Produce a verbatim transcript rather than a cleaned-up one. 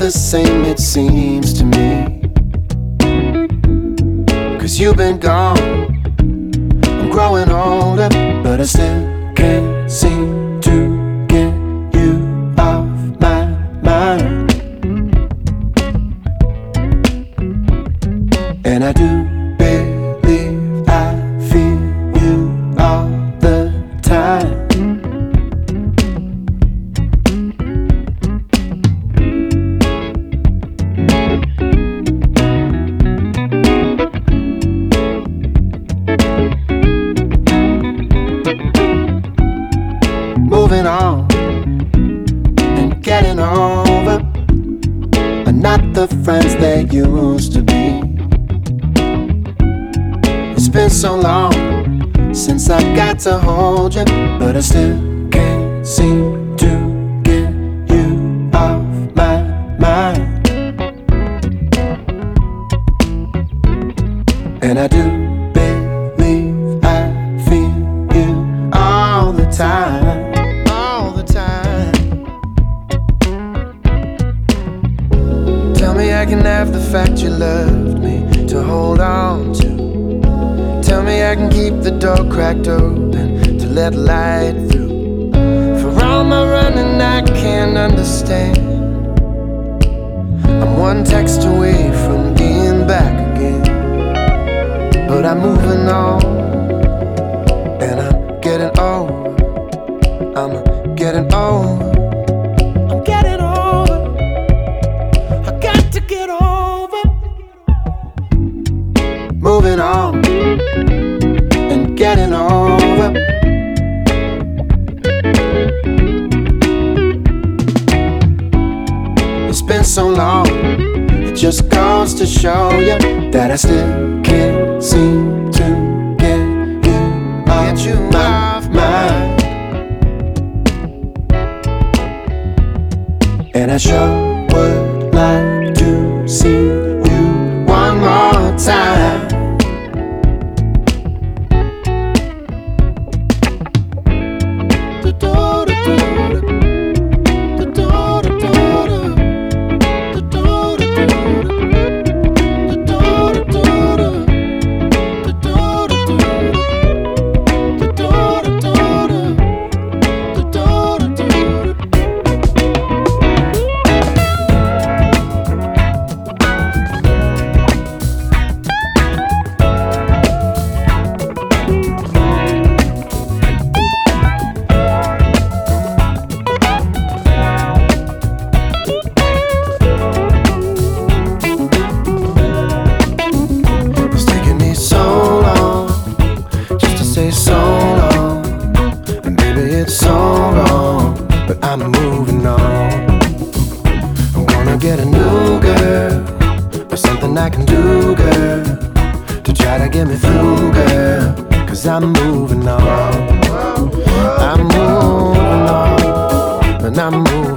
the same, it seems to me. Cause you've been gone, I'm growing older, but I still can't seem to get you off my mind. And I do believe I feel you all the time. Moving on and getting over are not the friends they used to be. It's been so long since I got to hold you, but I still can't seem to get you off my mind. And I do believe I feel you all the time. Tell me I can have the fact you loved me to hold on to. Tell me I can keep the door cracked open to let light through. For all my running I can't understand. I'm one text away from being back again, but I'm moving on, and I'm getting over. I'm getting over. I'm getting over. I got to get over. Moving on and getting over. It's been so long, it just goes to show you that I still can't seem to get you off get you my mind. And I sure would like to see you one more time. So long, and baby it's so wrong, but I'm moving on. I'm gonna get a new girl, or something I can do, girl, to try to get me through, girl. Cause I'm moving on, I'm moving on, and I'm moving on.